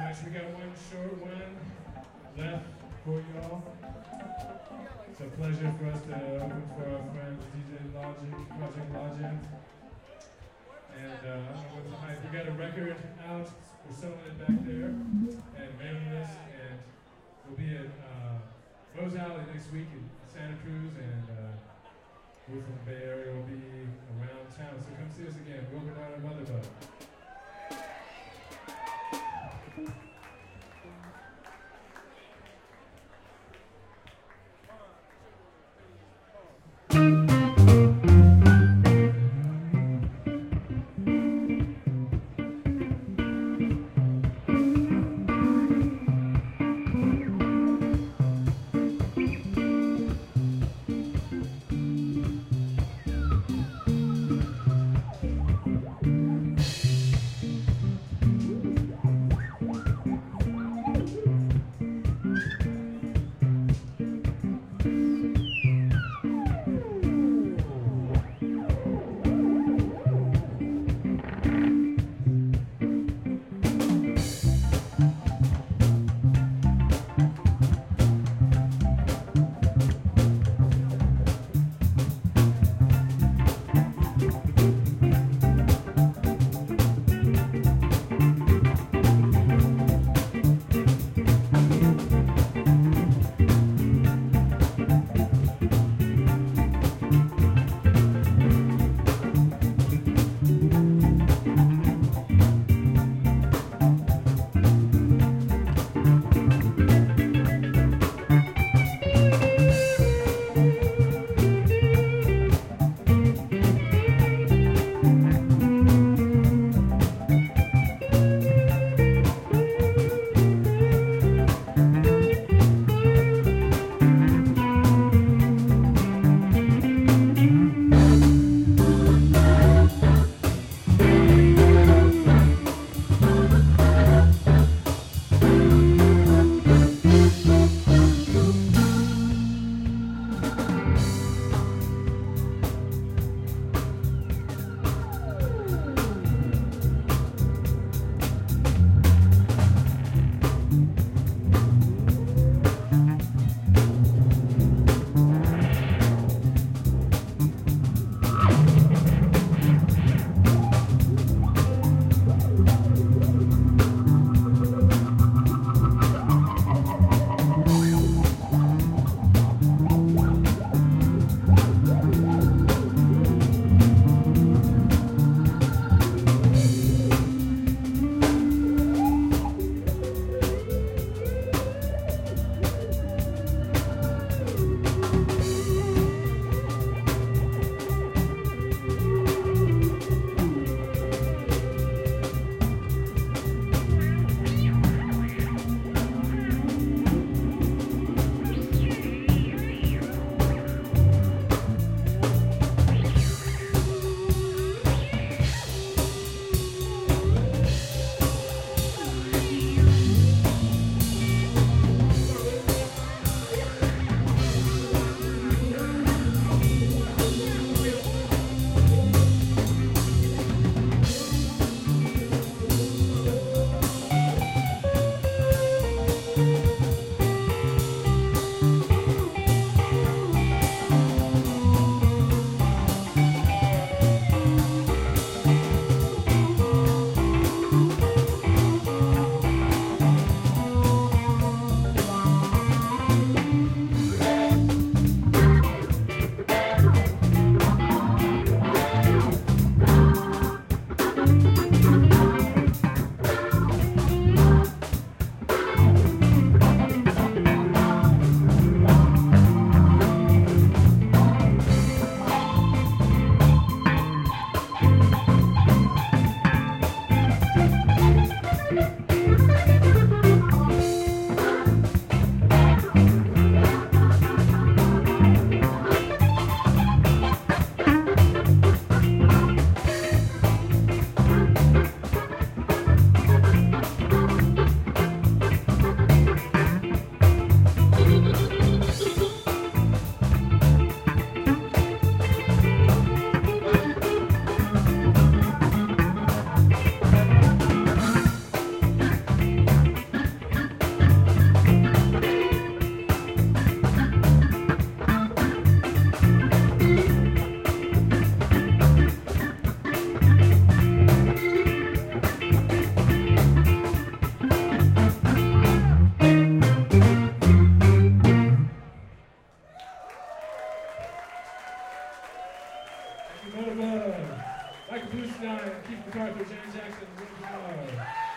nice. We got one short one left for y'all. It's a pleasure for us to open for our friends DJ Logic, Project Logic. And I don't know what's the hype. We got a record out. We're selling it back there and mailing this. And we'll be at Rose Alley next week in Santa Cruz. And we're from the Bay Area. We'll be around town. So come see us again. We'll be down at Motherbug. Jackson, Woodrow.